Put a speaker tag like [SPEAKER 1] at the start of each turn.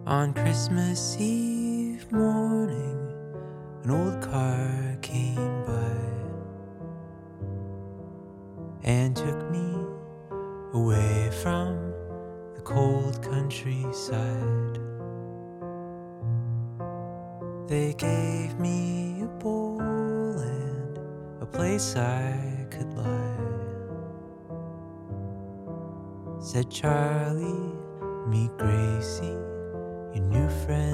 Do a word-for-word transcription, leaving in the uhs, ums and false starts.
[SPEAKER 1] On Christmas Eve morning, an old car came by and took me away from the cold countryside. They gave me a bowl and a place I could lie. Said, Charlie, meet Gracie, your new friend